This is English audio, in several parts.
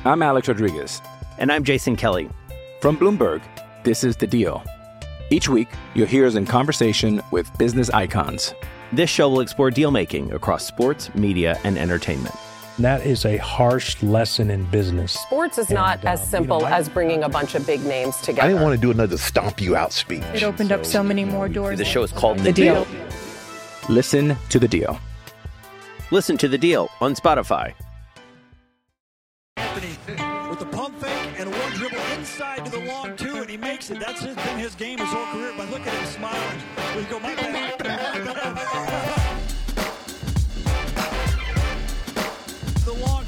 I'm Alex Rodriguez. And I'm Jason Kelly. From Bloomberg, this is The Deal. Each week, you'll hear us in conversation with business icons. This show will explore deal-making across sports, media, and entertainment. That is a harsh lesson in business. Sports is not as simple as bringing a bunch of big names together. I didn't want to do another stomp you out speech. It opened up so many more doors. The show is called The Deal. Listen to The Deal. Listen to The Deal on Spotify. With the pump fake and one dribble inside to the long two, and he makes it. That's been his game his whole career. But look at him smiling. We go, my bad. The long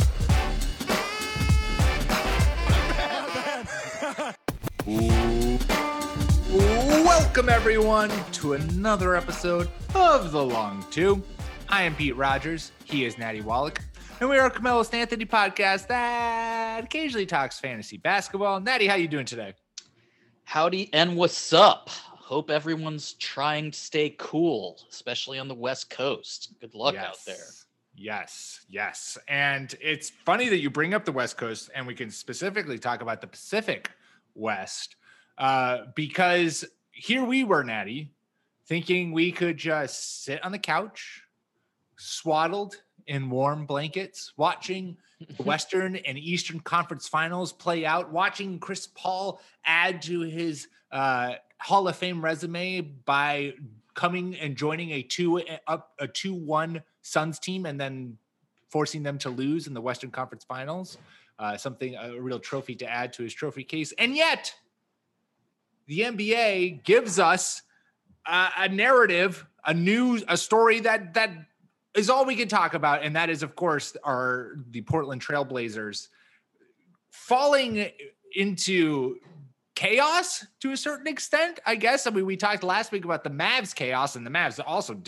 two. Welcome everyone to another episode of The Long Two. I am Pete Rogers. He is Natty Wallach. And we are a Carmelo Stanthony podcast that occasionally talks fantasy basketball. Natty, how you doing today? Howdy and what's up? Hope everyone's trying to stay cool, especially on the West Coast. Good luck out there. Yes. And it's funny that you bring up the West Coast, and we can specifically talk about the Pacific West, because here we were, Natty, thinking we could just sit on the couch, swaddled in warm blankets, watching the Western and Eastern Conference Finals play out, watching Chris Paul add to his Hall of Fame resume by coming and joining a 2-1 Suns team and then forcing them to lose in the Western Conference Finals. A real trophy to add to his trophy case. And yet, the NBA gives us a narrative, a story that is all we can talk about, and that is, of course, the Portland Trailblazers falling into chaos to a certain extent, I guess. I mean, we talked last week about the Mavs chaos, and the Mavs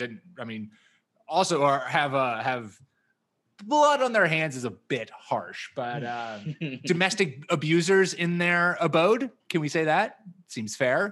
also have blood on their hands is a bit harsh, but domestic abusers in their abode. Can we say that? Seems fair.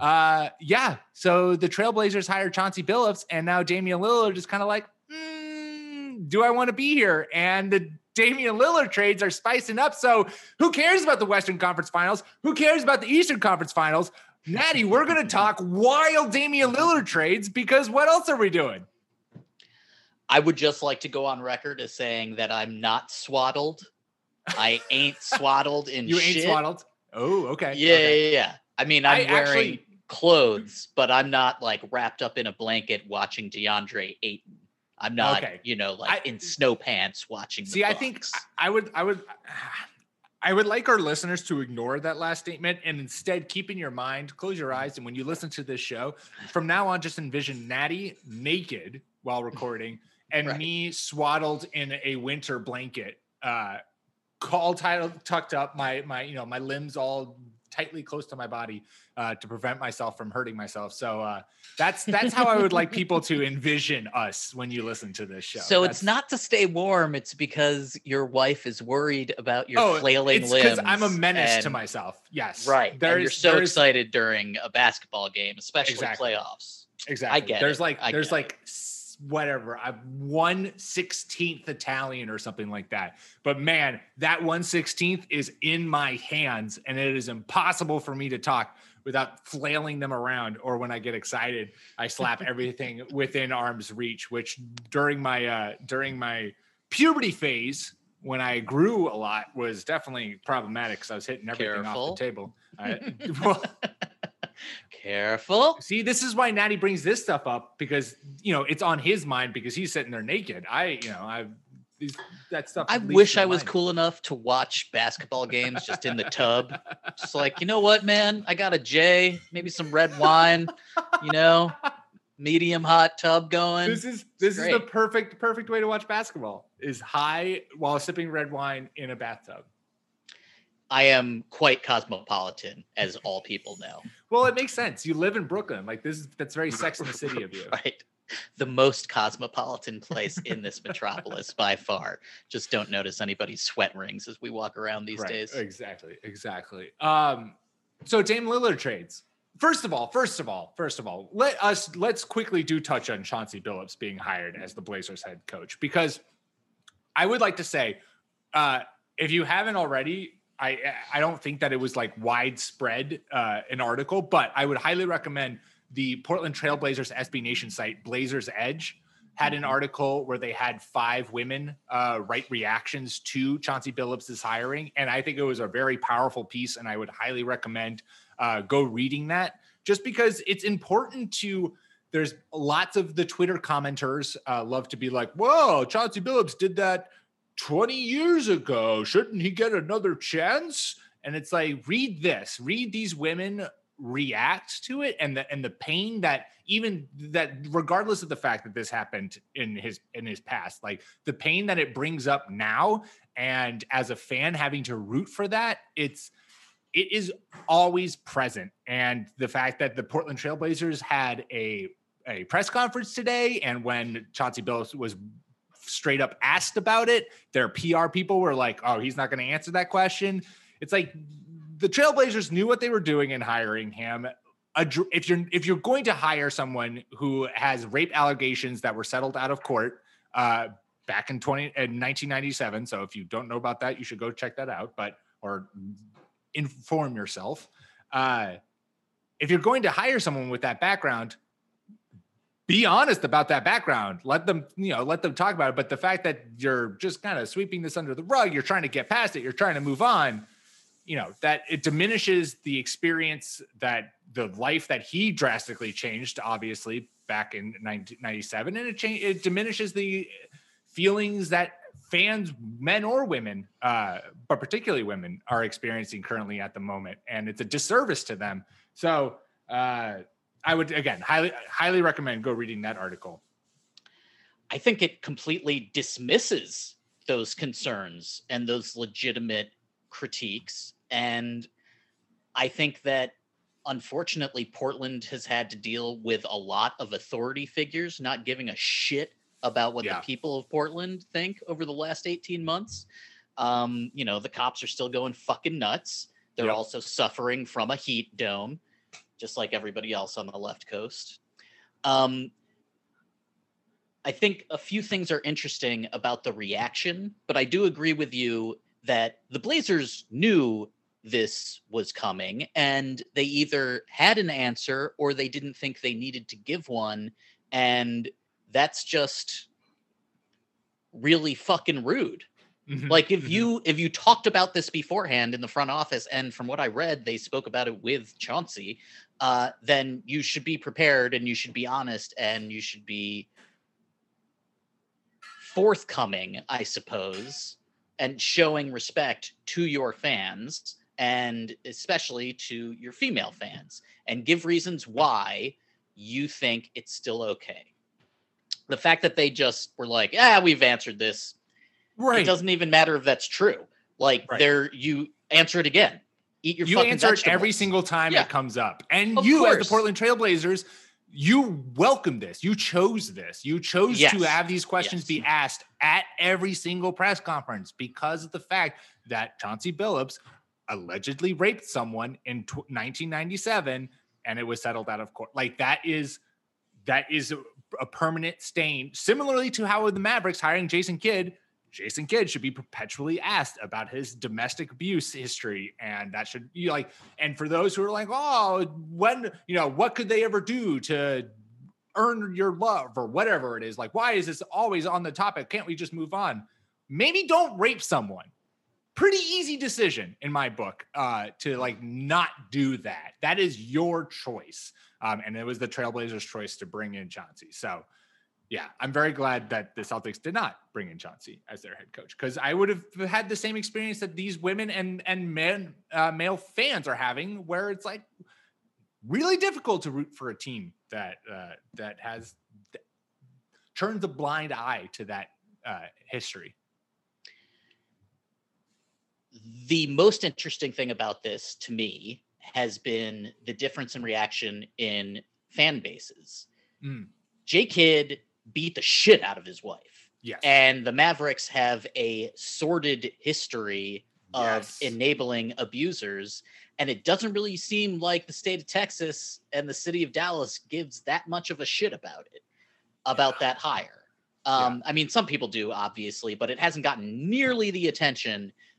So the Trailblazers hired Chauncey Billups, and now Damian Lillard is kind of like, do I want to be here? And the Damian Lillard trades are spicing up. So who cares about the Western Conference Finals? Who cares about the Eastern Conference Finals? Natty, we're going to talk wild Damian Lillard trades, because what else are we doing? I would just like to go on record as saying that I'm not swaddled. I ain't swaddled in shit. You ain't swaddled? Oh, okay. Yeah. I mean, I'm wearing clothes, but I'm not like wrapped up in a blanket watching DeAndre Ayton. I'm not, in snow pants watching. See, I think I would like our listeners to ignore that last statement and instead keep in your mind, close your eyes, and when you listen to this show, from now on, just envision Natty naked while recording and me swaddled in a winter blanket, all tucked up, my limbs all tightly close to my body to prevent myself from hurting myself. So that's how I would like people to envision us when you listen to this show. So it's not to stay warm. It's because your wife is worried about your flailing limbs. Because I'm a menace to myself. Yes. Right. And you're so excited during a basketball game, especially playoffs. Exactly. I get it. There's 1/16 Italian or something like that. But man, that 1/16 is in my hands, and it is impossible for me to talk without flailing them around. Or when I get excited, I slap everything within arm's reach, which during my puberty phase, when I grew a lot, was definitely problematic because I was hitting everything off the table. Careful. See, this is why Natty brings this stuff up, because it's on his mind because he's sitting there naked. That stuff. I wish I was cool enough to watch basketball games just in the tub. Just like, you know what, man? I got a J, maybe some red wine, medium hot tub going. This is the perfect way to watch basketball, is high while sipping red wine in a bathtub. I am quite cosmopolitan, as all people know. Well, it makes sense. You live in Brooklyn. That's very Sex and the City of you. Right. The most cosmopolitan place in this metropolis by far. Just don't notice anybody's sweat rings as we walk around these days. Exactly. So Dame Lillard trades. First of all, let's quickly touch on Chauncey Billups being hired as the Blazers head coach, because I would like to say, if you haven't already, I don't think that it was like widespread an article, but I would highly recommend the Portland Trailblazers SB Nation site, Blazers Edge, had an article where they had 5 women write reactions to Chauncey Billups' hiring. And I think it was a very powerful piece, and I would highly recommend go reading that, just because it's important to, there's lots of the Twitter commenters love to be like, whoa, Chauncey Billups did that 20 years ago. Shouldn't he get another chance? And it's like, read these women react to it, and the pain that, even that, regardless of the fact that this happened in his past, like the pain that it brings up now, and as a fan having to root for that, it is always present. And the fact that the Portland Trailblazers had a press conference today, and when Chauncey Billups was straight up asked about it, their PR people were like, oh, he's not going to answer that question. It's like, the Trailblazers knew what they were doing in hiring him. If you're going to hire someone who has rape allegations that were settled out of court back in 1997, so if you don't know about that, you should go check that out, or inform yourself. If you're going to hire someone with that background, be honest about that background. Let them talk about it. But the fact that you're just kind of sweeping this under the rug, you're trying to get past it, you're trying to move on, that it diminishes the experience, that the life that he drastically changed, obviously, back in 1997. And it diminishes the feelings that fans, men or women, but particularly women, are experiencing currently at the moment. And it's a disservice to them. So I would, again, highly recommend go reading that article. I think it completely dismisses those concerns and those legitimate critiques. And I think that, unfortunately, Portland has had to deal with a lot of authority figures not giving a shit about what the people of Portland think over the last 18 months. The cops are still going fucking nuts. They're also suffering from a heat dome, just like everybody else on the left coast. I think a few things are interesting about the reaction, but I do agree with you that the Blazers knew this was coming, and they either had an answer or they didn't think they needed to give one. And that's just really fucking rude. Mm-hmm. Like if you talked about this beforehand in the front office, and from what I read, they spoke about it with Chauncey, then you should be prepared, and you should be honest, and you should be forthcoming, I suppose, and showing respect to your fans, and especially to your female fans, and give reasons why you think it's still okay. The fact that they just were like, we've answered this. Right. It doesn't even matter if that's true. Like, you answer it again. Eat your fucking vegetables. You answer it every single time it comes up. And you, as the Portland Trailblazers, you welcome this. You chose this. You chose to have these questions be asked at every single press conference because of the fact that Chauncey Billups allegedly raped someone in 1997, and it was settled out of court. Like, that is a permanent stain. Similarly to how the Mavericks hiring Jason Kidd should be perpetually asked about his domestic abuse history. And that should be like, and for those who are like, what could they ever do to earn your love or whatever it is? Like, why is this always on the topic? Can't we just move on? Maybe don't rape someone. Pretty easy decision in my book to like not do that. That is your choice. And it was the Trailblazers' choice to bring in Chauncey. So yeah, I'm very glad that the Celtics did not bring in Chauncey as their head coach, because I would have had the same experience that these women and men, male fans are having, where it's like really difficult to root for a team that has turned the blind eye to that history. The most interesting thing about this to me has been the difference in reaction in fan bases. J. Kidd beat the shit out of his wife. Yes. And the Mavericks have a sordid history of enabling abusers. And it doesn't really seem like the state of Texas and the city of Dallas gives that much of a shit about it, about that hire. I mean, some people do, obviously, but it hasn't gotten nearly the attention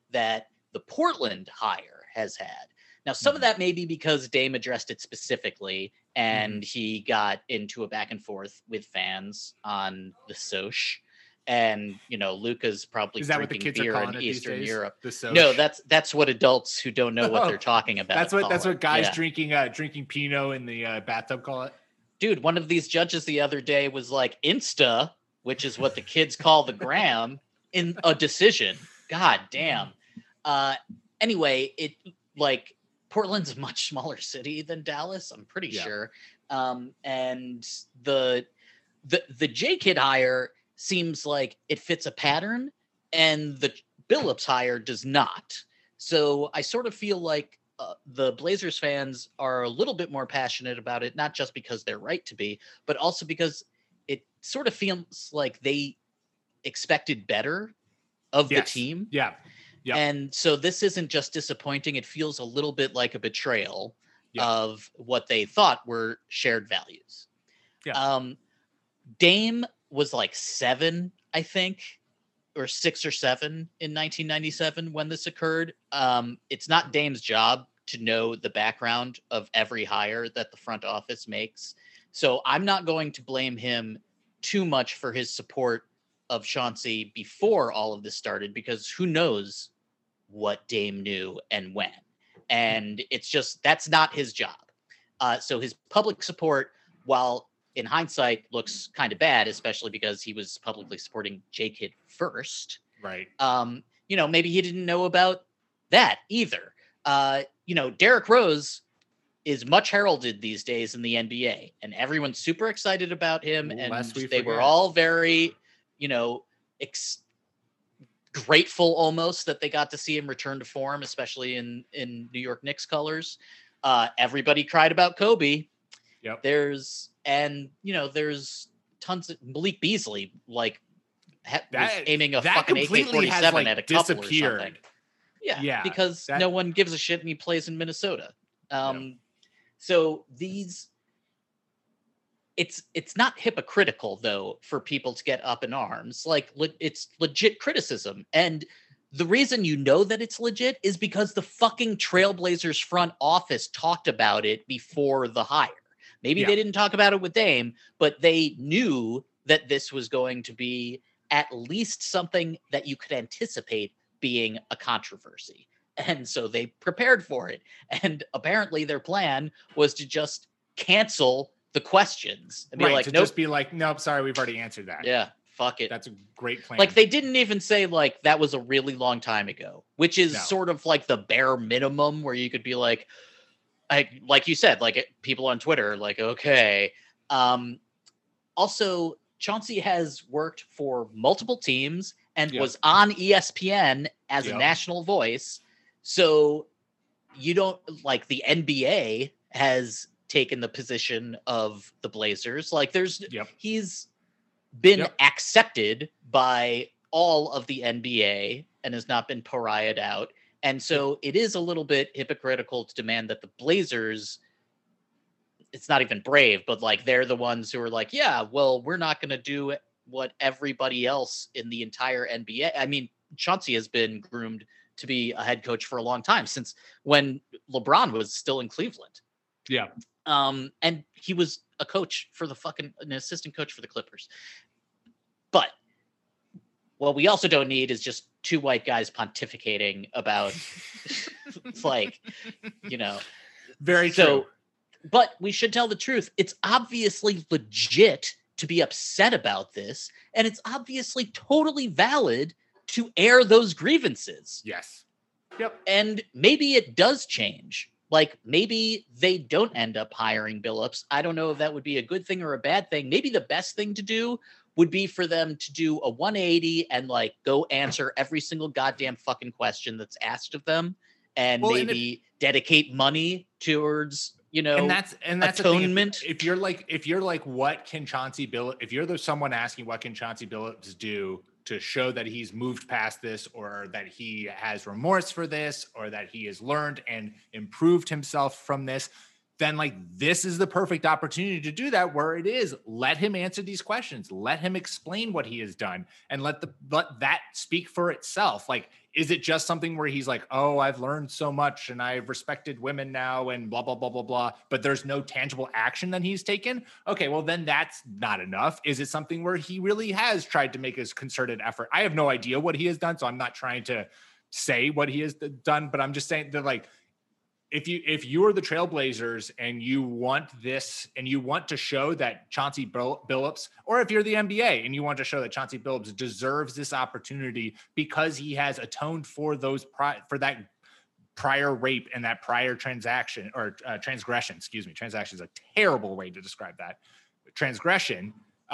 that the Portland hire has had. Now, some of that may be because Dame addressed it specifically, and he got into a back and forth with fans on the Soch. And, Luka's probably drinking beer in Eastern Europe. No, that's what adults who don't know what they're talking about. That's what guys drinking Pinot in the bathtub call it. Dude, one of these judges the other day was like Insta, which is what the kids call the gram, in a decision. God damn. Anyway, Portland's a much smaller city than Dallas, I'm pretty sure. And the J-Kid hire seems like it fits a pattern, and the Billups hire does not. So I sort of feel like the Blazers fans are a little bit more passionate about it, not just because they're right to be, but also because it sort of feels like they expected better of the team. Yeah. And so this isn't just disappointing. It feels a little bit like a betrayal of what they thought were shared values. Yeah. Dame was like 7, I think, or 6 or 7 in 1997 when this occurred. It's not Dame's job to know the background of every hire that the front office makes. So I'm not going to blame him too much for his support of Chauncey before all of this started, because who knows what Dame knew and when. And it's just, that's not his job. So his public support, while in hindsight looks kind of bad, especially because he was publicly supporting J-Kid first. Right. Maybe he didn't know about that either. Derrick Rose is much heralded these days in the NBA, and everyone's super excited about him. And they were all very, grateful almost that they got to see him return to form, especially in New York Knicks colors. Everybody cried about Kobe. Yep. There's tons of Malik Beasley, was aiming a fucking AK-47 at a couple or something. Yeah, because no one gives a shit and he plays in Minnesota. So it's not hypocritical though for people to get up in arms. It's legit criticism. And the reason that it's legit is because the fucking Trailblazers front office talked about it before the hire. Maybe they didn't talk about it with Dame, but they knew that this was going to be at least something that you could anticipate being a controversy. And so they prepared for it. And apparently their plan was to just cancel the questions and be just be like, nope, sorry, we've already answered that. Yeah, fuck it. That's a great plan. They didn't even say that was a really long time ago, which is sort of like the bare minimum where you could be like you said, people on Twitter, okay. Also, Chauncey has worked for multiple teams and was on ESPN as a national voice. So you don't the NBA has taken the position of the Blazers. He's been accepted by all of the NBA and has not been pariahed out. And so it is a little bit hypocritical to demand that the Blazers, it's not even brave, but they're the ones who are we're not going to do what everybody else in the entire NBA. I mean, Chauncey has been groomed to be a head coach for a long time, since when LeBron was still in Cleveland. Yeah. And he was a coach for an assistant coach for the Clippers. But what we also don't need is just two white guys pontificating about very true. But we should tell the truth. It's obviously legit to be upset about this, and it's obviously totally valid to air those grievances. Yes. Yep. And maybe it does change. Maybe they don't end up hiring Billups. I don't know if that would be a good thing or a bad thing. Maybe the best thing to do would be for them to do a 180 and go answer every single goddamn fucking question that's asked of them, and dedicate money towards, and that's atonement. If you're what can Chauncey Billups, if you're someone asking what can Chauncey Billups do to show that he's moved past this, or that he has remorse for this, or that he has learned and improved himself from this, then like this is the perfect opportunity to do that, where it is let him answer these questions, let him explain what he has done, and let that speak for itself. Like, is it just something where he's like, oh, I've learned so much and I've respected women now and blah, blah, blah, blah, blah, but there's no tangible action that he's taken? Okay, well, then that's not enough. Is it something where he really has tried to make his concerted effort? I have no idea what he has done, so I'm not trying to say what he has done, but I'm just saying that, like, if you're the Trailblazers and you want this and you want to show that Chauncey Billups, or if you're the NBA and you want to show that Chauncey Billups deserves this opportunity because he has atoned for those for that prior rape and that prior transaction or transgression, transaction is a terrible way to describe that, transgression,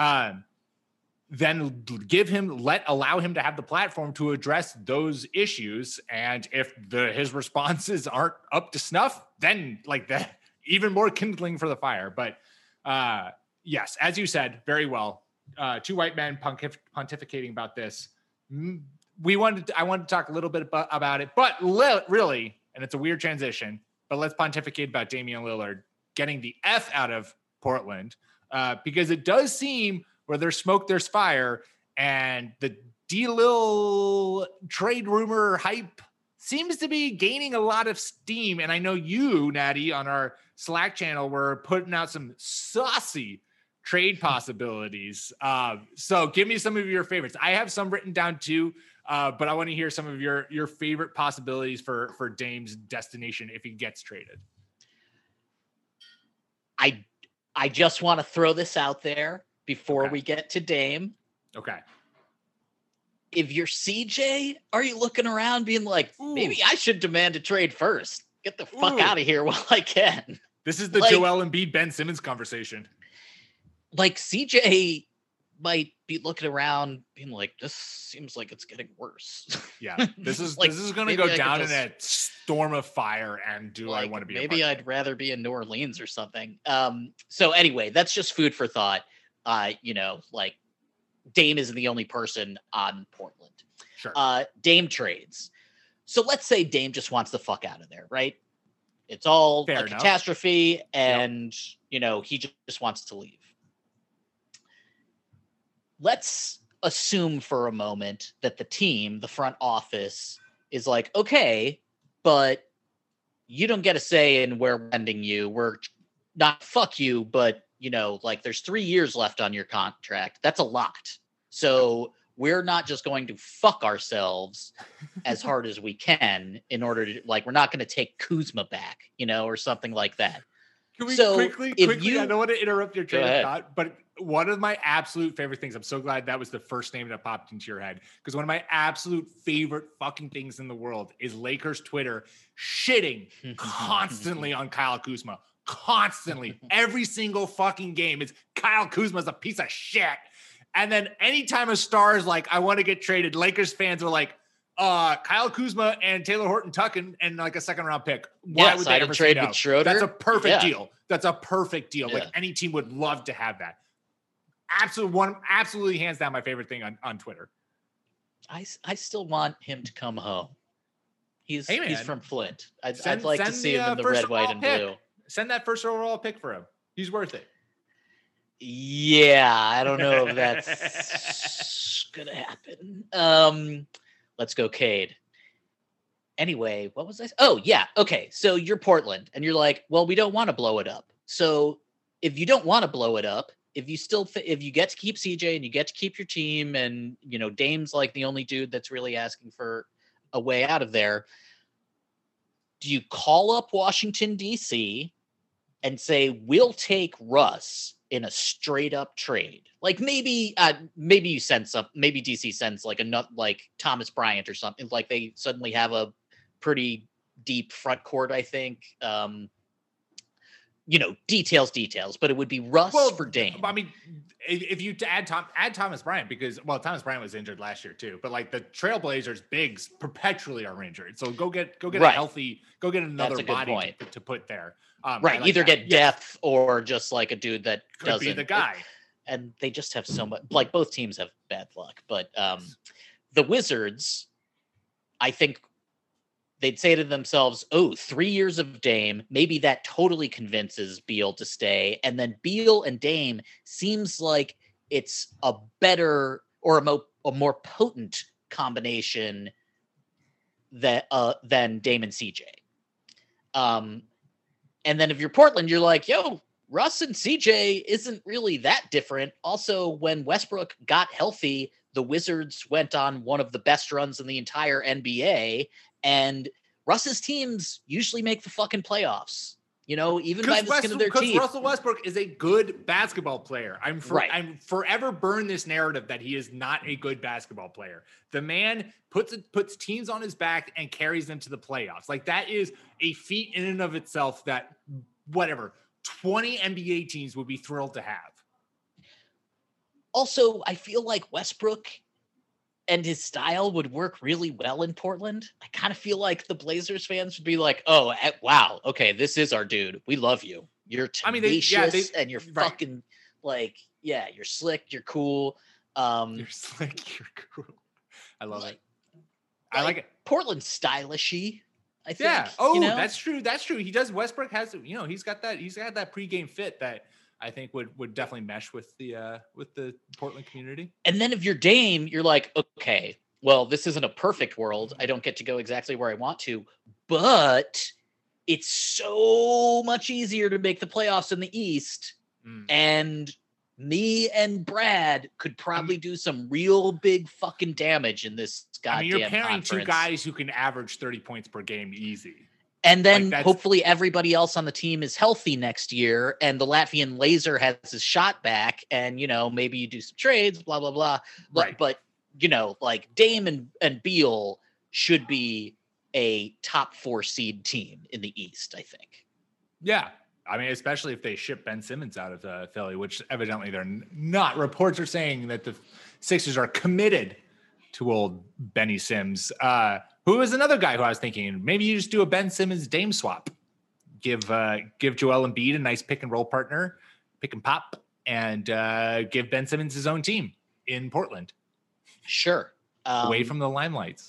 then allow him to have the platform to address those issues. And if his responses aren't up to snuff, then like that, even more kindling for the fire. But yes, as you said, very well, two white men pontificating about this. I wanted to talk a little bit about it, but really, and it's a weird transition, but let's pontificate about Damian Lillard getting the F out of Portland, because it does seem where there's smoke, there's fire, and the D-Lil trade rumor hype seems to be gaining a lot of steam. And I know you, Natty, on our Slack channel, were putting out some saucy trade possibilities. So give me some of your favorites. I have some written down too, but I want to hear some of your favorite possibilities for Dame's destination if he gets traded. I just want to throw this out there before we get to Dame. Okay. If you're CJ, are you looking around being like, maybe I should demand a trade first? Get the fuck out of here while I can. This is the Joel Embiid, Ben Simmons conversation. Like, CJ might be looking around being like, this seems like it's getting worse. Yeah. This is going to go down in a storm of fire. And I want to be maybe I'd rather be in New Orleans or something. So anyway, that's just food for thought. Like, Dame isn't the only person on Portland. Sure. Dame trades. So let's say Dame just wants the fuck out of there, right? It's all a catastrophe, and he just wants to leave. Let's assume for a moment that the team, the front office, is like, okay, but you don't get a say in where we're ending you. We're not fuck you, but there's 3 years left on your contract. That's a lot. So we're not just going to fuck ourselves as hard as we can in order to, we're not going to take Kuzma back, or something like that. Can we quickly, I don't want to interrupt your train of thought, but one of my absolute favorite things, I'm so glad that was the first name that popped into your head, because one of my absolute favorite fucking things in the world is Lakers Twitter shitting constantly on Kyle Kuzma. Constantly. Every single fucking game is Kyle Kuzma's a piece of shit. And then anytime a star is like, I want to get traded, Lakers fans are like, Kyle Kuzma and Taylor Horton Tucking and like a second round pick. Why would they ever trade with Schroeder? That's a perfect deal. That's a perfect deal. Yeah. Like, any team would love to have that. Absolutely hands down my favorite thing on Twitter. I still want him to come home. He's from Flint. I'd like to see him in the red, white, and blue. Send that first overall pick for him. He's worth it. Yeah, I don't know if that's gonna happen. Let's go, Cade. Anyway, what was I? Oh, yeah. Okay, so you're Portland, and you're like, well, we don't want to blow it up. So if you don't want to blow it up, if you get to keep CJ and you get to keep your team, and Dame's like the only dude that's really asking for a way out of there, do you call up Washington, D.C., and say, we'll take Russ in a straight up trade? Like, maybe you send maybe DC sends like Thomas Bryant or something. Like, they suddenly have a pretty deep front court, I think. Details, but it would be Russ for Dame. I mean, if you add Thomas Bryant, because Thomas Bryant was injured last year too, but like the Trailblazers bigs perpetually are injured. So go get a healthy, go get another body to put there. Right. Either get depth or just like a dude that could be the guy. And they just have so much, like, both teams have bad luck, but the Wizards, I think, they'd say to themselves, oh, 3 years of Dame, maybe that totally convinces Beal to stay. And then Beal and Dame seems like it's a better or a more potent combination that than Dame and CJ. And then if you're Portland, you're like, yo, Russ and CJ isn't really that different. Also, when Westbrook got healthy, the Wizards went on one of the best runs in the entire NBA, and Russ's teams usually make the fucking playoffs. Even by the skin of their teeth. Because Russell Westbrook is a good basketball player. I'm forever burn this narrative that he is not a good basketball player. The man puts teams on his back and carries them to the playoffs. Like, that is a feat in and of itself that 20 NBA teams would be thrilled to have. Also, I feel like Westbrook and his style would work really well in Portland. I kind of feel like the Blazers fans would be like, oh, wow, okay, this is our dude. We love you. You're tenacious and you're fucking you're slick, you're cool. You're slick, you're cool. I love it. I like it. Portland's stylish-y, I think. Yeah. Oh, that's true. That's true. He does. Westbrook has, he's got that pregame fit that I think would definitely mesh with the Portland community. And then if you're Dame, you're like, okay, well, this isn't a perfect world. I don't get to go exactly where I want to, but it's so much easier to make the playoffs in the East. And me and Brad could probably do some real big fucking damage in this goddamn you're pairing conference. Two guys who can average 30 points per game easy. And then hopefully everybody else on the team is healthy next year, and the Latvian laser has his shot back, and, maybe you do some trades, blah, blah, blah. Right. But Dame and Beal should be a top 4 seed team in the East, I think. Yeah. Especially if they ship Ben Simmons out of Philly, which evidently they're not. Reports are saying that the Sixers are committed to old Benny Sims. Who is another guy who I was thinking, maybe you just do a Ben Simmons Dame swap. Give Joel Embiid a nice pick and roll partner, pick and pop, and give Ben Simmons his own team in Portland. Sure. Away from the limelights.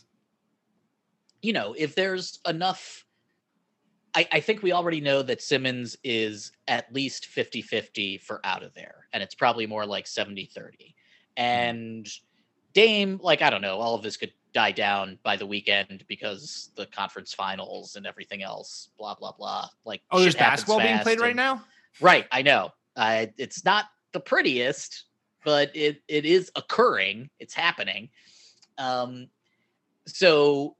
If there's enough, I think we already know that Simmons is at least 50-50 for out of there. And it's probably more like 70-30. And Dame, I don't know, all of this could die down by the weekend because the conference finals and everything else, blah, blah, blah. There's basketball being played right now? Right, I know. It's not the prettiest, but it is occurring. It's happening. So,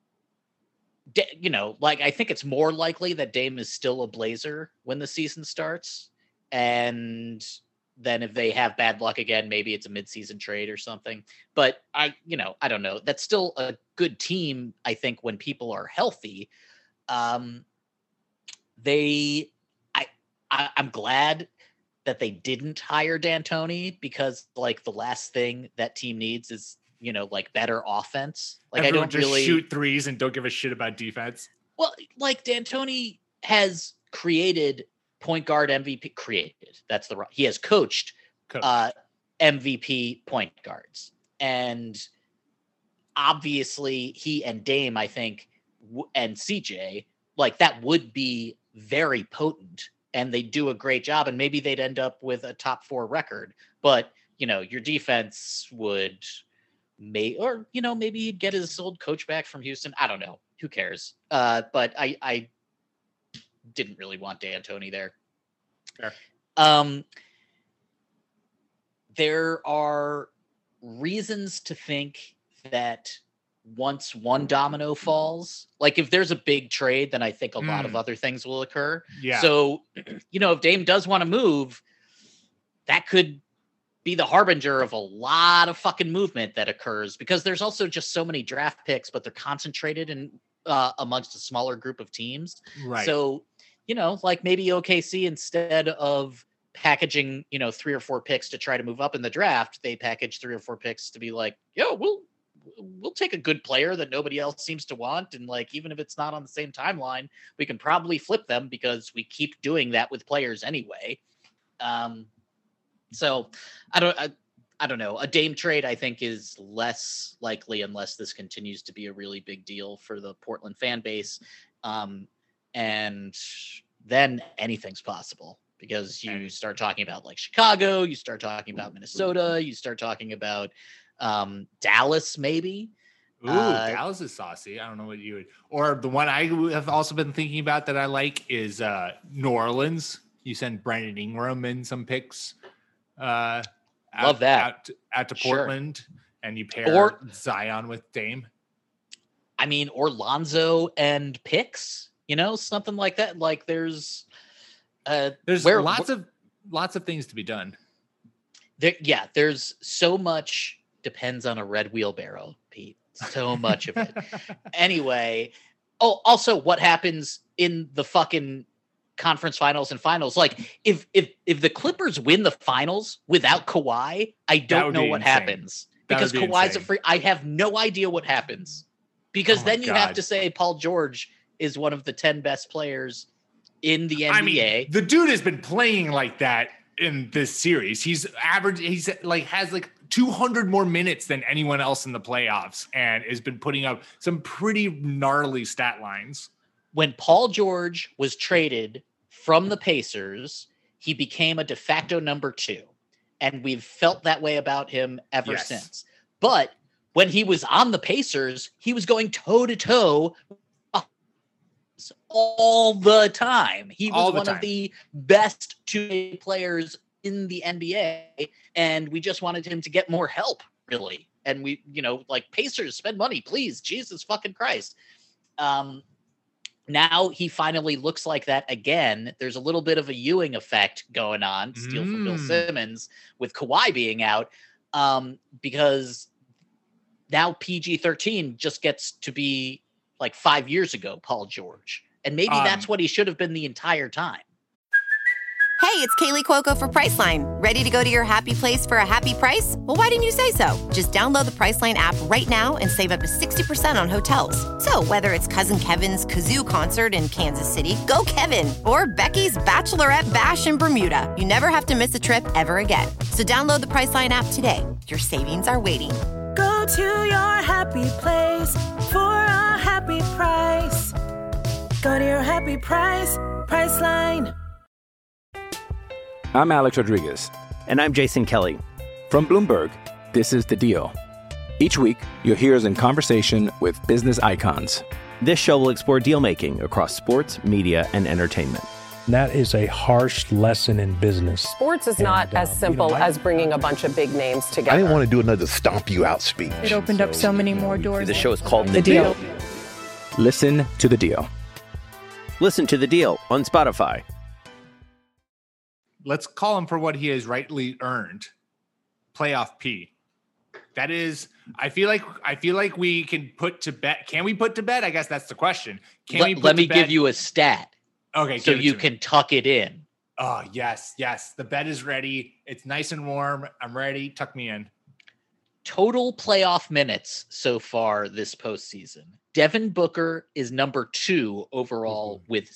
I think it's more likely that Dame is still a Blazer when the season starts. And then if they have bad luck again, maybe it's a midseason trade or something. But I don't know. That's still a good team, I think, when people are healthy. I'm glad that they didn't hire D'Antoni, because the last thing that team needs is, better offense. Everyone I don't just really shoot threes and don't give a shit about defense. Well, D'Antoni has created point guard MVP. He has coached MVP point guards, and obviously he and Dame, I think, and CJ, that would be very potent, and they do a great job, and maybe they'd end up with a top 4 record. But your defense would maybe he'd get his old coach back from Houston. I don't know. Who cares? But I didn't really want D'Antoni there. Fair. There are reasons to think that once one domino falls, if there's a big trade, then I think a lot of other things will occur. Yeah. So, if Dame does want to move, that could be the harbinger of a lot of fucking movement that occurs, because there's also just so many draft picks, but they're concentrated in amongst a smaller group of teams. Right. So, maybe OKC, instead of packaging, 3 or 4 picks to try to move up in the draft, they package 3 or 4 picks to be like, we'll take a good player that nobody else seems to want. And even if it's not on the same timeline, we can probably flip them because we keep doing that with players anyway. So I don't know. A Dame trade, I think, is less likely unless this continues to be a really big deal for the Portland fan base. And then anything's possible because you start talking about like Chicago, you start talking about Minnesota, you start talking about Dallas, maybe. Ooh, Dallas is saucy. I don't know what you would. Or the one I have also been thinking about that I like is New Orleans. You send Brandon Ingram in some picks. Love that. Out to Portland, and you pair Zion with Dame. I mean, or Lonzo and picks, something like that. Like there's lots of things to be done. There's so much depends on a red wheelbarrow, Pete. So much of it. Anyway, also what happens in the fucking conference finals and finals? Like if the Clippers win the finals without Kawhi, I don't know what happens because Kawhi's a free. I have no idea what happens because then you have to say Paul George is one of the 10 best players in the NBA. I mean, the dude has been playing like that in this series. He's has 200 more minutes than anyone else in the playoffs and has been putting up some pretty gnarly stat lines. When Paul George was traded from the Pacers, he became a de facto number 2. And we've felt that way about him ever since. But when he was on the Pacers, he was going toe-to-toe all the time. He was one of the best two-way players in the NBA, and we just wanted him to get more help, really. And we, Pacers, spend money, please. Jesus fucking Christ. Now he finally looks like that again. There's a little bit of a Ewing effect going on, steal from Bill Simmons, with Kawhi being out, because now PG-13 just gets to be like 5 years ago, Paul George. And maybe that's what he should have been the entire time. Hey, it's Kaylee Cuoco for Priceline. Ready to go to your happy place for a happy price? Well, why didn't you say so? Just download the Priceline app right now and save up to 60% on hotels. So whether it's Cousin Kevin's Kazoo Concert in Kansas City, go Kevin, or Becky's Bachelorette Bash in Bermuda, you never have to miss a trip ever again. So download the Priceline app today. Your savings are waiting. Go to your happy place for a happy price. Go to your happy price, Priceline. I'm Alex Rodriguez. And I'm Jason Kelly. From Bloomberg, this is The Deal. Each week, you'll hear us in conversation with business icons. This show will explore deal-making across sports, media, and entertainment. That is a harsh lesson in business. Sports is not as simple as bringing a bunch of big names together. I didn't want to do another stomp you out speech. It opened up so many more doors. The show is called The Deal. Listen to The Deal. Listen to The Deal on Spotify. Let's call him for what he has rightly earned. Playoff P. That is, I feel like we can put to bed. Can we put to bed? I guess that's the question. Let me give you a stat. Okay. So you can tuck it in. Oh, yes. The bed is ready. It's nice and warm. I'm ready. Tuck me in. Total playoff minutes so far this postseason. Devin Booker is number 2 overall with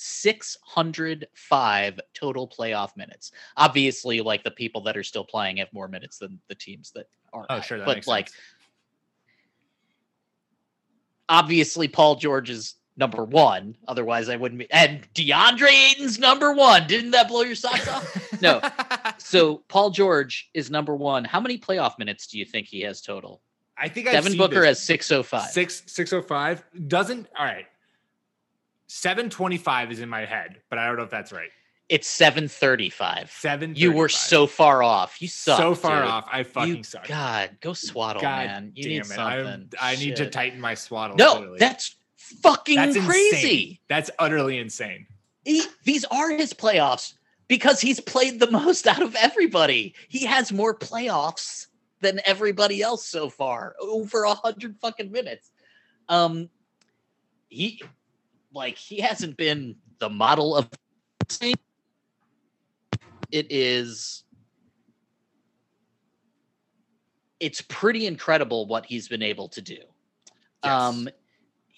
605 total playoff minutes. Obviously, like the people that are still playing have more minutes than the teams that aren't. Oh, sure. But like, obviously, Paul George is number 1. Otherwise, I wouldn't be. And DeAndre Ayton's number 1. Didn't that blow your socks off? No. So Paul George is number 1. How many playoff minutes do you think he has total? I think Devin Booker has 605. 605 doesn't. All right. 725 is in my head, but I don't know if that's right. It's 735. 735. You were so far off. You suck. So far dude. off. I fucking suck. God, go swaddle, man. You need something. I need to tighten my swaddle. No, literally. that's fucking crazy. Insane. That's utterly insane. These are his playoffs because he's played the most out of everybody. He has more playoffs than everybody else so far, over 100 fucking minutes. He hasn't been the model of. It's pretty incredible what he's been able to do. Yes.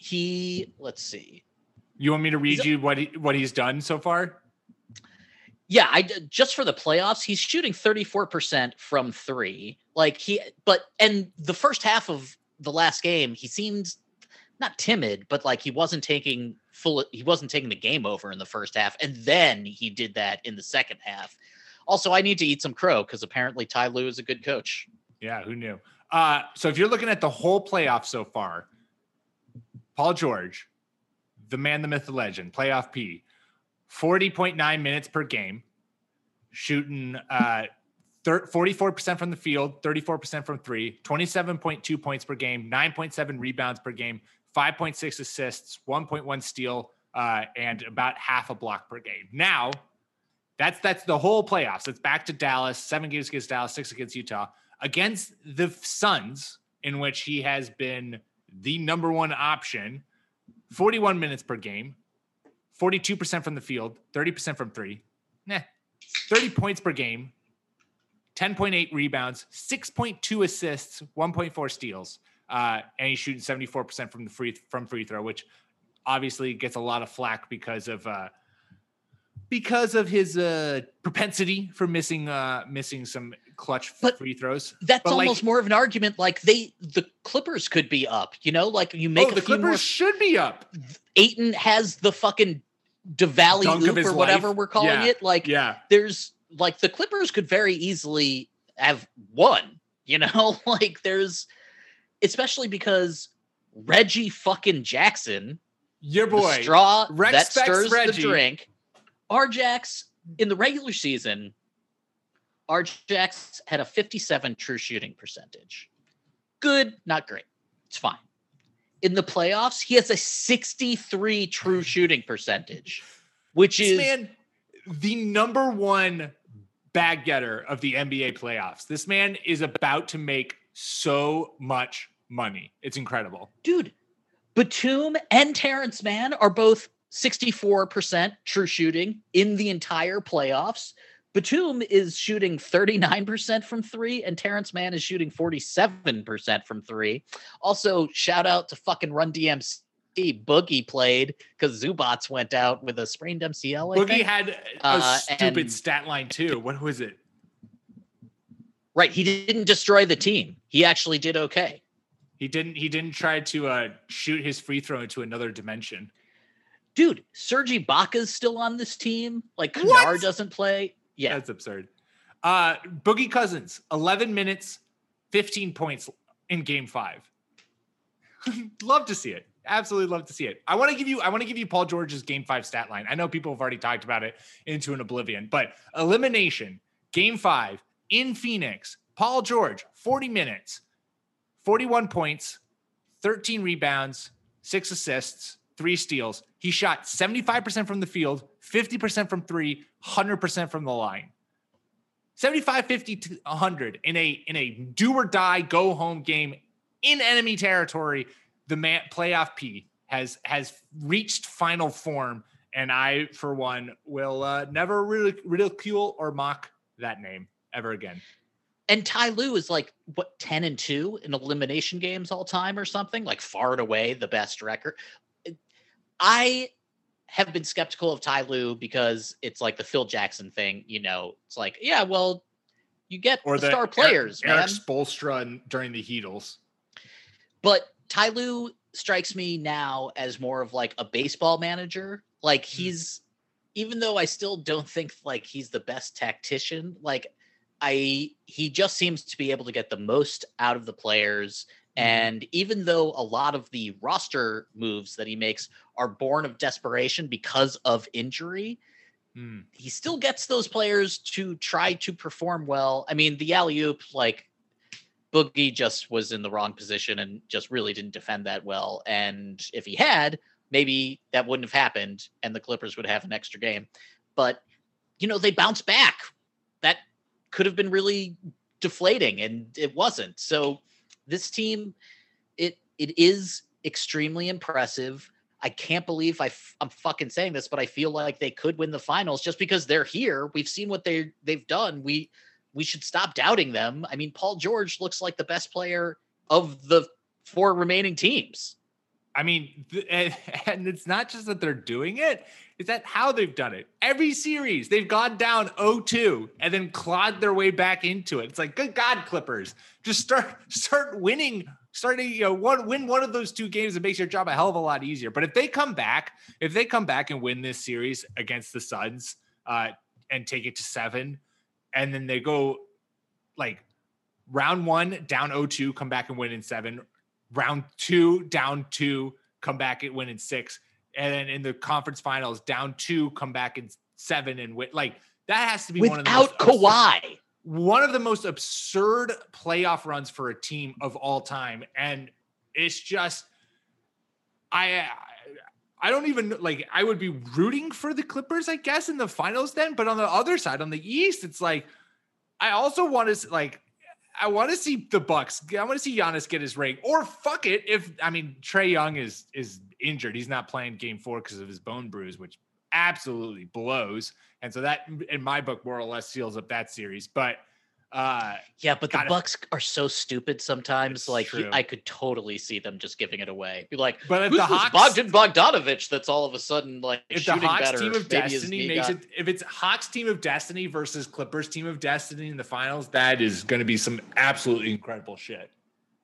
Let's see. You want me to read you what he's done so far? Yeah, just for the playoffs, he's shooting 34% from 3. And the first half of the last game, he seemed not timid, but like he wasn't taking the game over in the first half, and then he did that in the second half. Also, I need to eat some crow because apparently Ty Lue is a good coach. Yeah, who knew? So if you're looking at the whole playoff so far, Paul George, the man, the myth, the legend, playoff P, 40.9 minutes per game, shooting 44% from the field, 34% from 3, 27.2 points per game, 9.7 rebounds per game, 5.6 assists, 1.1 steal, and about half a block per game. Now, that's the whole playoffs. It's back to Dallas, 7 games against Dallas, 6 against Utah. Against the Suns, in which he has been the number one option, 41 minutes per game, 42% from the field, 30% from 3, 30 points per game, 10.8 rebounds, 6.2 assists, 1.4 steals, and he's shooting 74% from free throw, which obviously gets a lot of flack because of his propensity for missing some clutch free throws. That's almost more of an argument. Like the Clippers could be up, like you make the Clippers should be up. Ayton has the fucking Diwali loop or whatever we're calling it. Like, there's like the Clippers could very easily have won, like there's, especially because Reggie fucking Jackson, your boy, the straw Rex that stirs Reggie. the drink. RJax in the regular season, RJax had a 57 true shooting percentage. Good, not great. It's fine. In the playoffs, he has a 63 true shooting percentage, which is the number one bag getter of the NBA playoffs. This man is about to make so much money. It's incredible. Dude, Batum and Terrence Mann are both 64% true shooting in the entire playoffs. Batum is shooting 39% from 3, and Terrence Mann is shooting 47% from 3. Also, shout out to fucking Run DMC. Boogie played because Zubats went out with a sprained MCL. Boogie had a stupid stat line too. What was it? Right, he didn't destroy the team. He actually did okay. He didn't try to shoot his free throw into another dimension. Dude, Serge Ibaka's still on this team. Like, Kennard doesn't play. Yeah. That's absurd. Boogie Cousins, 11 minutes, 15 points in game 5. Love to see it. Absolutely love to see it. I want to give you Paul George's game 5 stat line. I know people have already talked about it into an oblivion, but elimination, game 5 in Phoenix, Paul George, 40 minutes, 41 points, 13 rebounds, 6 assists, 3 steals. He shot 75% from the field, 50% from 3, 100% from the line. 75, 50 to 100 in a do or die go home game in enemy territory. The man playoff P has reached final form, and I, for one, will never really ridicule or mock that name ever again. And Ty Lue is like, 10-2 in elimination games all time or something, like far and away the best record. I have been skeptical of Ty Lue because it's like the Phil Jackson thing, it's like, yeah, well, you get the star players, man. Eric Spoelstra during the Heatles. But Ty Lue strikes me now as more of like a baseball manager. Like even though I still don't think like he's the best tactician, like he just seems to be able to get the most out of the players. And even though a lot of the roster moves that he makes are born of desperation because of injury, he still gets those players to try to perform well. I mean, the alley-oop, like Boogie just was in the wrong position and just really didn't defend that well. And if he had, maybe that wouldn't have happened and the Clippers would have an extra game. But, they bounced back. That could have been really deflating, and it wasn't. So this team, it is extremely impressive. I can't believe I'm fucking saying this, but I feel like they could win the finals just because they're here. We've seen what they've done. We should stop doubting them. I mean, Paul George looks like the best player of the 4 remaining teams. I mean, and it's not just that they're doing it, it's that how they've done it. Every series, they've gone down 0-2 and then clawed their way back into it. It's like, good God, Clippers, just start winning, win one of those two games. It makes your job a hell of a lot easier. But if they come back and win this series against the Suns and take it to 7, and then they go like round 1 down 0-2, come back and win in 7. Round 2, down 2, come back and win in 6. And then in the conference finals, down 2, come back in 7 and win. Like, that has to be without Kawhi. One of the most absurd playoff runs for a team of all time. And it's just, I don't even, like, I would be rooting for the Clippers, I guess, in the finals then. But on the other side, on the East, it's like, I also want to, like, I want to see the Bucks. I want to see Giannis get his ring, or fuck it. Trae Young is injured. He's not playing game 4 because of his bone bruise, which absolutely blows. And so that, in my book, more or less seals up that series. But the Bucks are so stupid sometimes. Like, I could totally see them just giving it away. Be like, but if who's the this Hawks, Bogdanovich that's all of a sudden like if shooting the Hawks better, team of destiny makes it, if it's Hawks team of destiny versus Clippers team of destiny in the finals, that is going to be some absolutely incredible shit.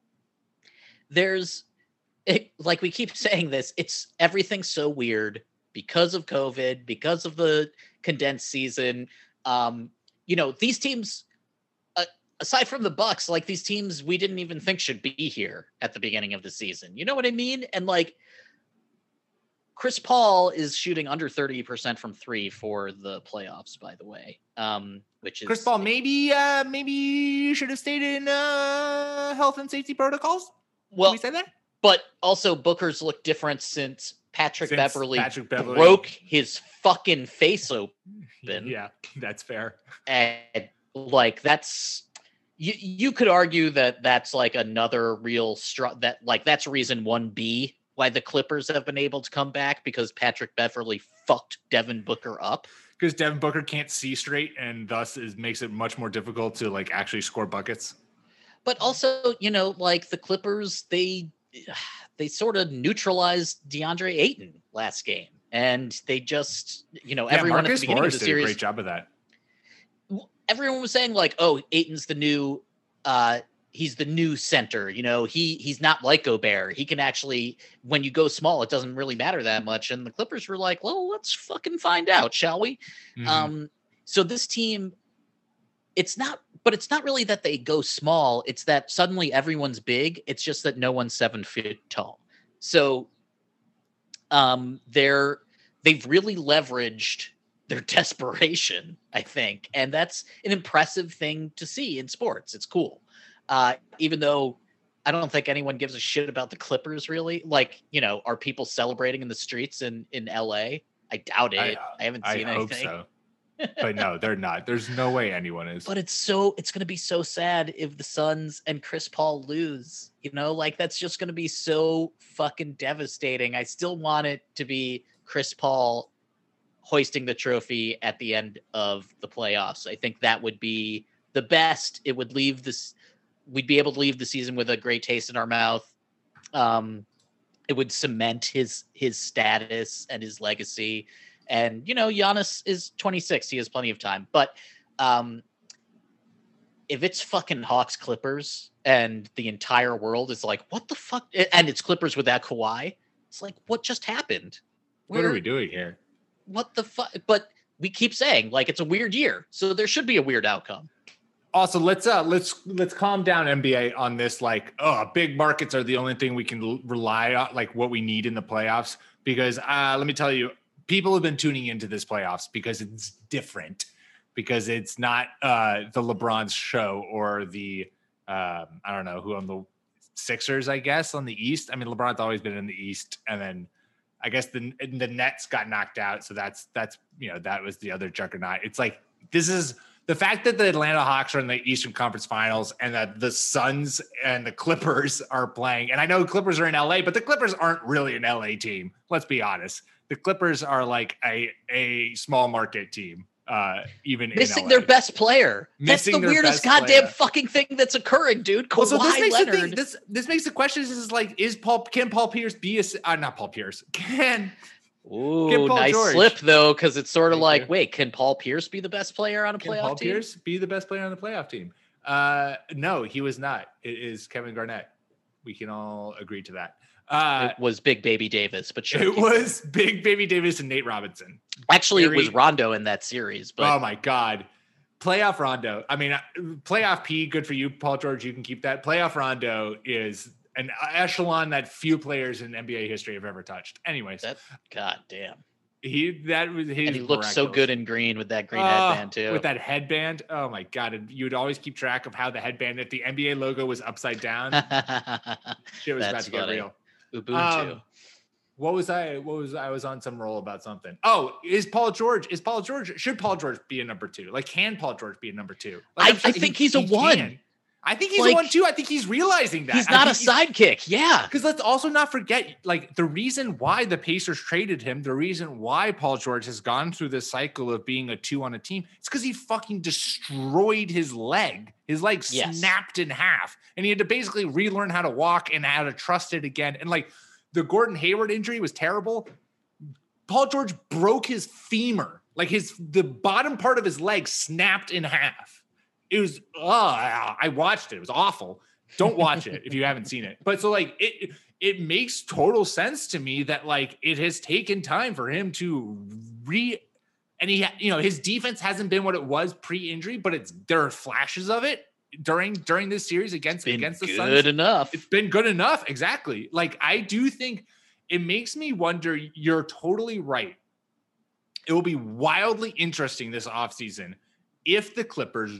Like we keep saying this, it's everything's so weird because of COVID, because of the condensed season. These teams, aside from the Bucks, like these teams we didn't even think should be here at the beginning of the season. You know what I mean? And like Chris Paul is shooting under 30% from 3 for the playoffs, by the way. Which is Chris Paul maybe you should have stayed in health and safety protocols. Well, Can we say that? But also Booker's looked different since Patrick Beverley broke his fucking face open. Yeah, that's fair. And like that's you could argue that that's like another real that's reason 1B why the Clippers have been able to come back, because Patrick Beverley fucked Devin Booker up. Because Devin Booker can't see straight, and thus makes it much more difficult to like actually score buckets. But also, like the Clippers, they sort of neutralized DeAndre Ayton last game, and they just, everyone Marcus at the beginning Morris of the did series, a great job of that. Everyone was saying like, "Oh, Ayton's the new, he's the new center." He's not like Gobert. He can actually, when you go small, it doesn't really matter that much. And the Clippers were like, "Well, let's fucking find out, shall we?" Mm-hmm. So this team, it's not really that they go small. It's that suddenly everyone's big. It's just that no one's 7 feet tall. So, they've really leveraged their desperation, I think. And that's an impressive thing to see in sports. It's cool. Even though I don't think anyone gives a shit about the Clippers, really. Like, are people celebrating in the streets in LA? I doubt it. I haven't seen anything. I hope so. But no, they're not. There's no way anyone is. But it's going to be so sad if the Suns and Chris Paul lose, like that's just going to be so fucking devastating. I still want it to be Chris Paul hoisting the trophy at the end of the playoffs. I think that would be the best. It would leave this, we'd be able to leave the season with a great taste in our mouth. It would cement his status and his legacy. And, Giannis is 26. He has plenty of time. But if it's fucking Hawks Clippers and the entire world is like, what the fuck? And it's Clippers without Kawhi. It's like, what just happened? What are we doing here? What the fuck? But we keep saying like it's a weird year. So there should be a weird outcome. Also, let's calm down, NBA, on this. Like, big markets are the only thing we can rely on, like what we need in the playoffs. Because let me tell you, people have been tuning into this playoffs because it's different, because it's not the LeBron's show or the I don't know who on the Sixers, I guess, on the East. I mean, LeBron's always been in the East, and then I guess the Nets got knocked out, so that's that was the other juggernaut. It's like, this is the fact that the Atlanta Hawks are in the Eastern Conference Finals and that the Suns and the Clippers are playing. And I know Clippers are in LA, but the Clippers aren't really an LA team. Let's be honest. The Clippers are like a small market team. even missing in their best player. That's the weirdest goddamn fucking thing that's occurring, dude. Kawhi Leonard. This makes the question is like, can Paul Pierce be not Paul Pierce? Can Paul nice George. Slip though, because it's sort of like, wait, can Paul Pierce be the best player on a playoff team? Can Paul Pierce be the best player on the playoff team? No, he was not. It is Kevin Garnett. We can all agree to that. It was Big Baby Davis, but sure. It was Big Baby Davis and Nate Robinson. Actually, it was Rondo in that series. But oh my God. Playoff Rondo. I mean, playoff P, good for you, Paul George. You can keep that. Playoff Rondo is an echelon that few players in NBA history have ever touched. Anyways. God damn. He looked so good in green with that green headband too. With that headband, oh my God! And you would always keep track of how the headband, if the NBA logo was upside down, shit was about to get real. Ubuntu. What was I was on some roll about something. Oh, should Paul George be a number 2? Like, can Paul George be a number 2? Like, I think he's a 1. I think he's a 1 too. I think he's realizing that. He's not a sidekick. Yeah. Because let's also not forget, like, the reason why the Pacers traded him, the reason why Paul George has gone through this cycle of being a 2 on a team, it's because he fucking destroyed his leg. His leg snapped in half. And he had to basically relearn how to walk and how to trust it again. And like, the Gordon Hayward injury was terrible. Paul George broke his femur. Like, the bottom part of his leg snapped in half. It was, I watched it. It was awful. Don't watch it if you haven't seen it. But so like, it makes total sense to me that like, it has taken time for him to and his defense hasn't been what it was pre-injury, but there are flashes of it during this series against the Suns. Good enough. It's been good enough. Exactly. Like, I do think it makes me wonder. You're totally right. It will be wildly interesting this offseason if the Clippers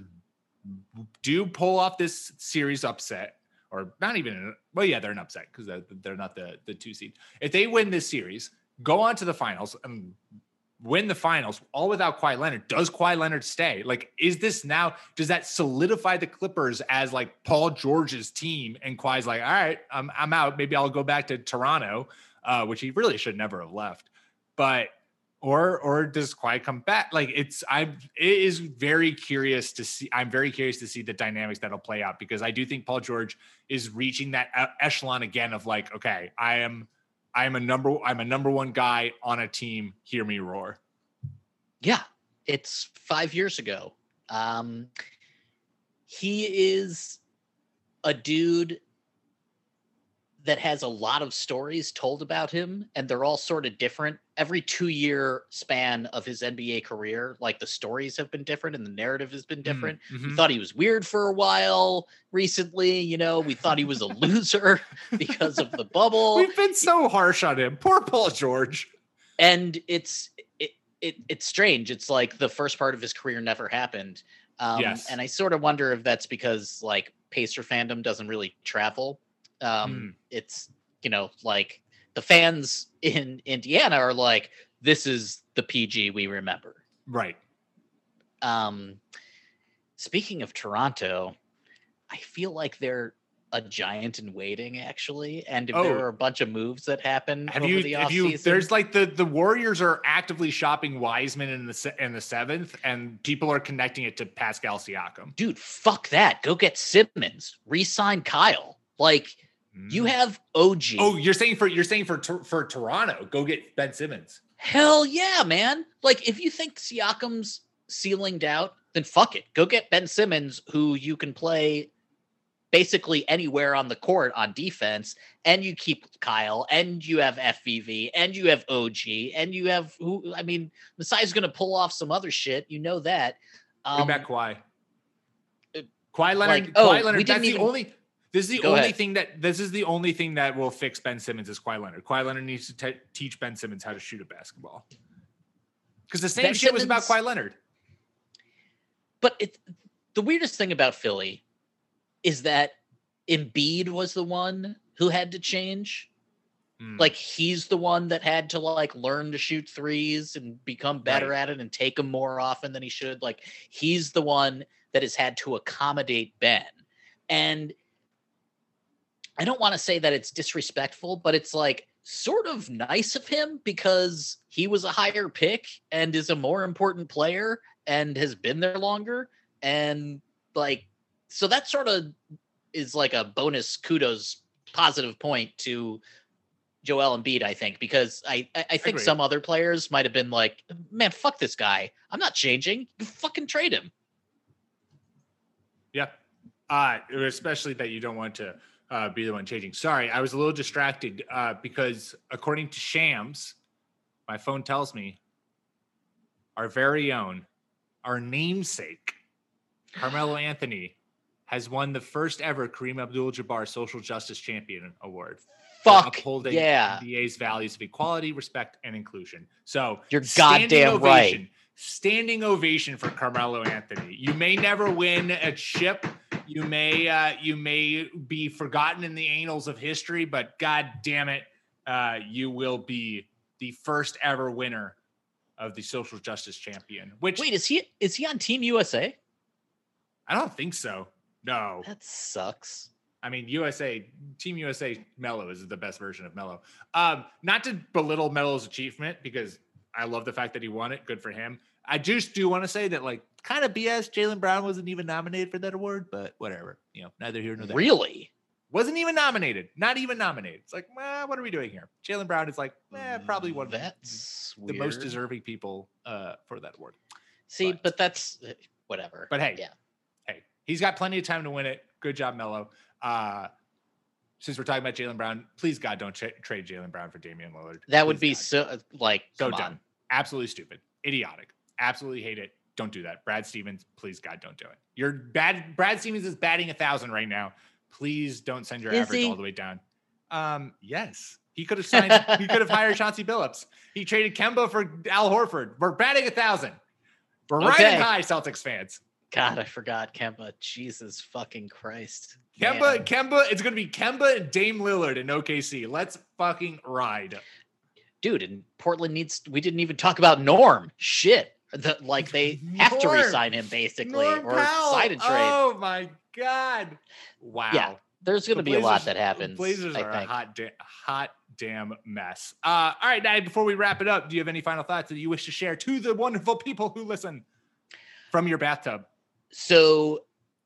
do pull off this series upset, or not even, they're an upset because they're not the 2 seed. If they win this series, go on to the finals and win the finals all without Kawhi Leonard, does Kawhi Leonard stay? Like, does that solidify the Clippers as like Paul George's team, and Kawhi's like, all right, I'm out. Maybe I'll go back to Toronto, which he really should never have left. But or does Kawhi come back? Like, it is very curious to see. I'm very curious to see the dynamics that'll play out, because I do think Paul George is reaching that echelon again of like, okay, I'm a number 1 guy on a team. Hear me roar. Yeah, it's 5 years ago. He is a dude that has a lot of stories told about him, and they're all sort of different. Every 2-year span of his NBA career, like, the stories have been different and the narrative has been different. Mm-hmm. We thought he was weird for a while recently. We thought he was a loser because of the bubble. We've been so harsh on him. Poor Paul George. And it's strange. It's like the first part of his career never happened. Yes. And I sort of wonder if that's because like Pacer fandom doesn't really travel. It's, like the fans in Indiana are like, this is the PG we remember. Right. Speaking of Toronto, I feel like they're a giant in waiting, actually. And if there are a bunch of moves that happen over the offseason. There's like the Warriors are actively shopping Wiseman in the 7th, and people are connecting it to Pascal Siakam. Dude, fuck that. Go get Simmons. Re-sign Kyle. Like, you have OG. Oh, you're saying for Toronto, go get Ben Simmons. Hell yeah, man. Like, if you think Siakam's ceilinged out, then fuck it. Go get Ben Simmons, who you can play basically anywhere on the court on defense, and you keep Kyle, and you have FVV, and you have OG, and you have Masai's going to pull off some other shit. You know that. Bring back Kawhi. Kawhi Leonard. Kawhi Leonard. This is the only thing that will fix Ben Simmons is Kawhi Leonard. Kawhi Leonard needs to teach Ben Simmons how to shoot a basketball. Because the same shit was about Kawhi Leonard. But the weirdest thing about Philly is that Embiid was the one who had to change. Like, he's the one that had to like learn to shoot threes and become better at it and take them more often than he should. Like, he's the one that has had to accommodate Ben. And I don't want to say that it's disrespectful, but it's like sort of nice of him because he was a higher pick and is a more important player and has been there longer. And like, so that sort of is like a bonus kudos positive point to Joel Embiid, I think, because I think some other players might have been like, man, fuck this guy. I'm not changing. You fucking trade him. Yeah. Especially that you don't want to be the one changing. Sorry, I was a little distracted because according to Shams, my phone tells me our very own, our namesake, Carmelo Anthony has won the first ever Kareem Abdul-Jabbar Social Justice Champion Award. Fuck upholding yeah. NBA's values of equality, respect, and inclusion. So you're goddamn right. Standing ovation for Carmelo Anthony. You may never win a chip. You may be forgotten in the annals of history, but god damn it, you will be the first ever winner of the Social Justice Champion. Which wait, is he on Team USA? I don't think so. No, that sucks. I mean, Team USA Melo is the best version of Melo. Not to belittle Melo's achievement, because I love the fact that he won it. Good for him. I just do want to say that, like, kind of BS. Jaylen Brown wasn't even nominated for that award, but whatever. You know, neither here nor there. Really? Wasn't even nominated. Not even nominated. It's like, what are we doing here? Jaylen Brown is like, probably one of the most deserving people for that award. See, but that's whatever. But hey, he's got plenty of time to win it. Good job, Melo. Since we're talking about Jaylen Brown, please God, don't trade Jaylen Brown for Damian Lillard. That would be so dumb. Absolutely stupid. Idiotic. Absolutely hate it. Don't do that. Brad Stevens, please God, don't do it. You're bad. Brad Stevens is batting 1,000 right now. Please don't send your average all the way down. Yes. He could have signed, he could have hired Chauncey Billups. He traded Kemba for Al Horford. We're batting 1,000. We're riding high, Celtics fans. God, I forgot Kemba. Jesus fucking Christ. Kemba, it's going to be Kemba and Dame Lillard in OKC. Let's fucking ride. Dude, and Portland we didn't even talk about Norm. Shit. They have to re-sign him basically, or sign and trade. Oh my God. Wow. Yeah, there's going to be a lot that happens. Blazers are a hot damn mess. All right, now, before we wrap it up, do you have any final thoughts that you wish to share to the wonderful people who listen from your bathtub? So,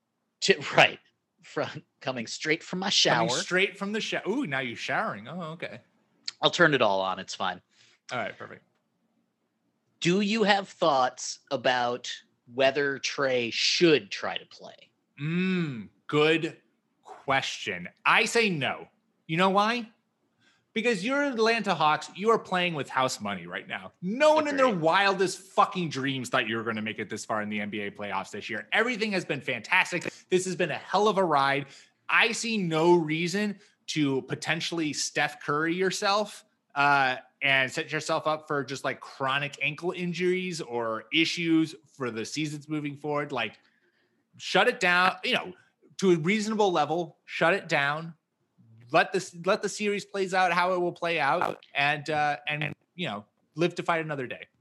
from coming straight from my shower. Straight from the shower. Ooh, now you're showering. Oh, okay. I'll turn it all on. It's fine. All right, perfect. Do you have thoughts about whether Trae should try to play? Good question. I say no. You know why? Because you're Atlanta Hawks. You are playing with house money right now. No one in their wildest fucking dreams thought you were going to make it this far in the NBA playoffs this year. Everything has been fantastic. This has been a hell of a ride. I see no reason to potentially Steph Curry yourself and set yourself up for just like chronic ankle injuries or issues for the seasons moving forward. Like, shut it down, to a reasonable level, shut it down. Let the series plays out how it will play out, and live to fight another day.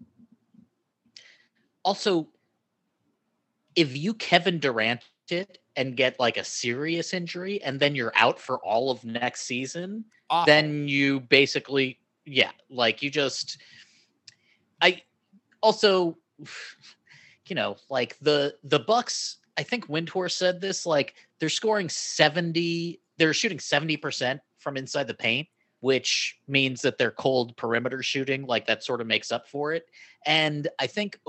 Also, if you Kevin Durant it and get like a serious injury, and then you're out for all of next season, then you basically, like the Bucks. I think Windhorst said this, like they're scoring 70. They're shooting 70% from inside the paint, which means that they're cold perimeter shooting. Like that sort of makes up for it. And I think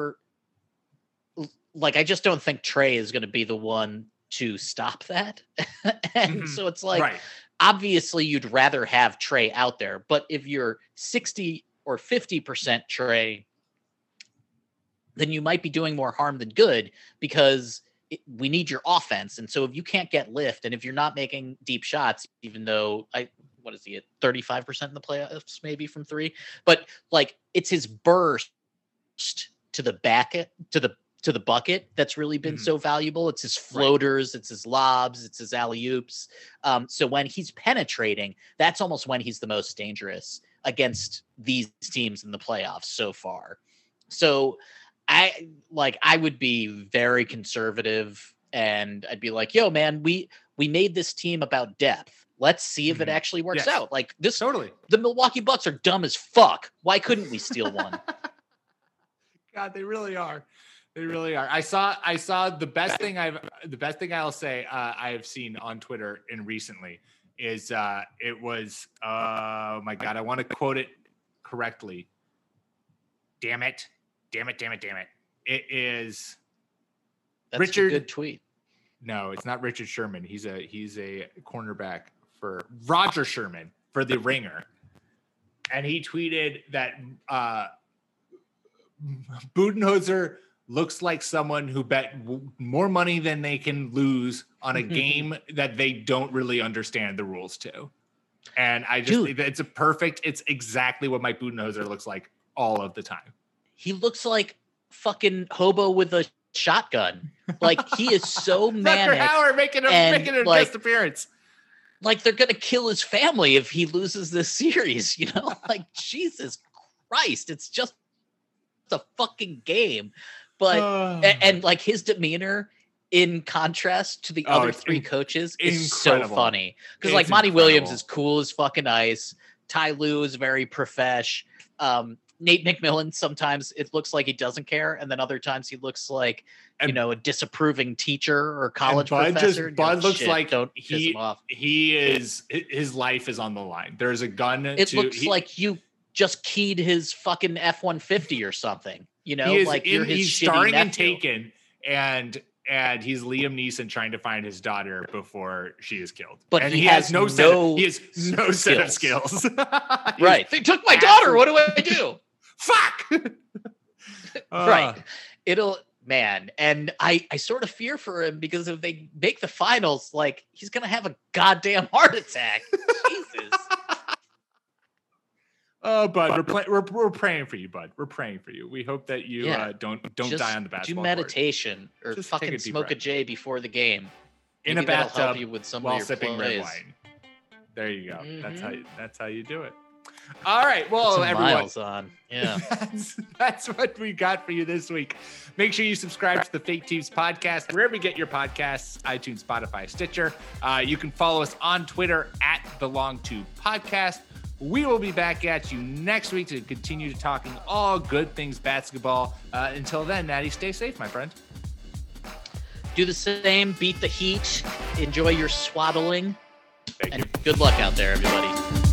I just don't think Trae is going to be the one to stop that. And so it's like, obviously you'd rather have Trae out there, but if you're 60 or 50% Trae, then you might be doing more harm than good, because we need your offense. And so if you can't get lift, and if you're not making deep shots, even though what is he at 35% in the playoffs, maybe from three, but like it's his burst to the bucket that's really been so valuable. It's his floaters, it's his lobs, it's his alley-oops. So when he's penetrating, that's almost when he's the most dangerous against these teams in the playoffs so far. So I would be very conservative, and I'd be like, yo, man, we made this team about depth. Let's see if it actually works out. Like this, totally. The Milwaukee Bucks are dumb as fuck. Why couldn't we steal one? God, they really are. They really are. I saw the best thing I'll say I have seen on Twitter and recently is it was oh my God, I want to quote it correctly. Damn it. It is Richard. A good tweet. No, it's not Richard Sherman. He's a cornerback for Roger Sherman for The Ringer. And he tweeted that Budenholzer looks like someone who bet more money than they can lose on a game that they don't really understand the rules to. And I just think that it's exactly what Mike Budenholzer looks like all of the time. He looks like fucking hobo with a shotgun. Like he is so manic. Rutger Hauer making an guest appearance. Like they're gonna kill his family if he loses this series, you know? Like Jesus Christ, it's just a fucking game. But and like his demeanor in contrast to the other three coaches is so funny. Because like Monty Williams is cool as fucking ice. Ty Lue is very profesh. Nate McMillan, sometimes it looks like he doesn't care, and then other times he looks like a disapproving teacher or college professor. Bud looks like his life is on the line. There's a gun. It looks like you just keyed his fucking F-150 or something. You know, he's starring in Taken, and he's Liam Neeson trying to find his daughter before she is killed. But and he has no set of skills. Right. They took my daughter. What do I do? Fuck. Right. And I sort of fear for him because if they make the finals, like he's going to have a goddamn heart attack. Jesus. Oh, Bud, we're praying for you, Bud. We're praying for you. We hope that you don't die on the basketball court. Do meditation or just fucking smoke a J before the game. In a bathtub you with some while of your sipping plays. red wine. There you go. Mm-hmm. That's how you do it. All right. Well, everyone. Miles on. Yeah. That's what we got for you this week. Make sure you subscribe to the Fake Teams podcast, wherever you get your podcasts, iTunes, Spotify, Stitcher. You can follow us on Twitter at The Long Tube Podcast. We will be back at you next week to continue talking all good things basketball. Until then, Natty, stay safe, my friend. Do the same. Beat the heat. Enjoy your swaddling. And good luck out there, everybody.